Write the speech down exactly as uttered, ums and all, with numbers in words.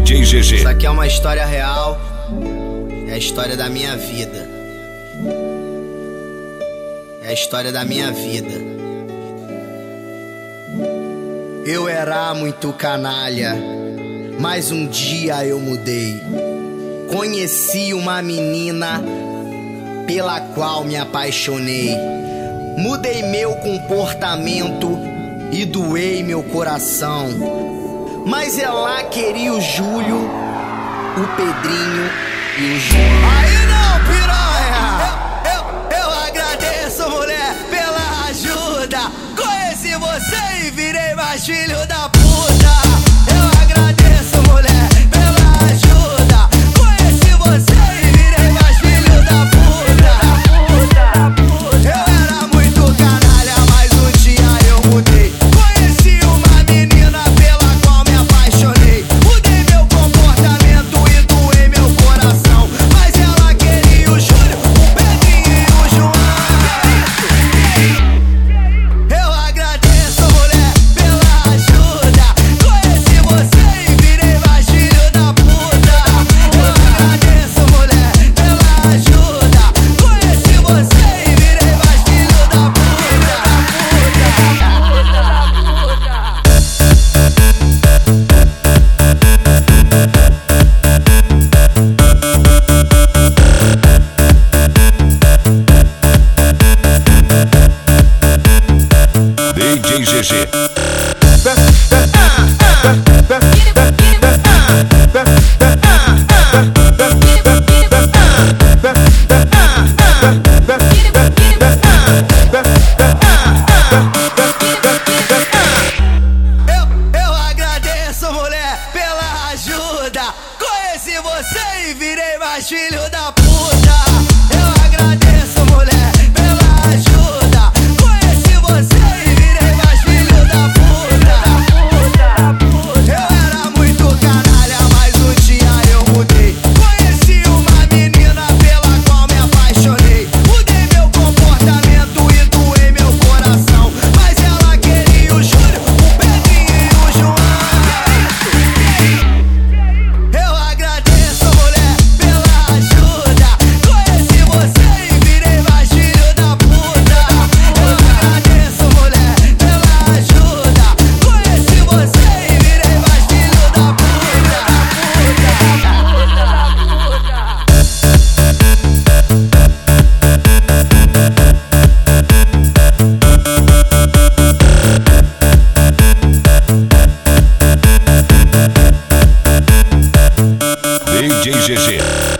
D J G G. Isso aqui é uma história real, é a história da minha vida. É a história da minha vida. Eu era muito canalha, mas um dia eu mudei. Conheci uma menina pela qual me apaixonei. Mudei meu comportamento e doei meu coração. Mas ela queria o Júlio, o Pedrinho e o João. Aí não, piranha! Eu, eu, eu agradeço, mulher, pela ajuda. Conheci você e virei mais filho da puta. Eu agradeço, mulher, pela ajuda. Conheci você e virei mais filho da puta. Eu era muito canalha, mas um dia eu mudei. Conheci uma menina pela qual me apaixonei. Mudei meu comportamento e doei meu coração. Mas ela queria o Júlio, o Pedrinho e o João. Eu agradeço, mulher, pela ajuda. Conheci você e virei mais filho da puta. Eu agradeço, mulher, pela ajuda. Conheci você e virei mais filho da puta. D J G G. Eu, eu agradeço, mulher, pela ajuda. Conheci você e virei mais filho da puta. Eu agradeço, mulher, pela ajuda. Conheci você e virei mais filho da puta. Eu era muito canalha, mas um dia eu mudei. Conheci uma menina pela qual me apaixonei. Mudei meu comportamento e doei meu coração. Mas ela queria o Júlio, o Pedrinho e o João. Eu agradeço, mulher, pela ajuda. Conheci você e virei mais filho da puta. Eu agradeço, mulher, pela ajuda. Conheci você e virei mais filho da puta. D J G G.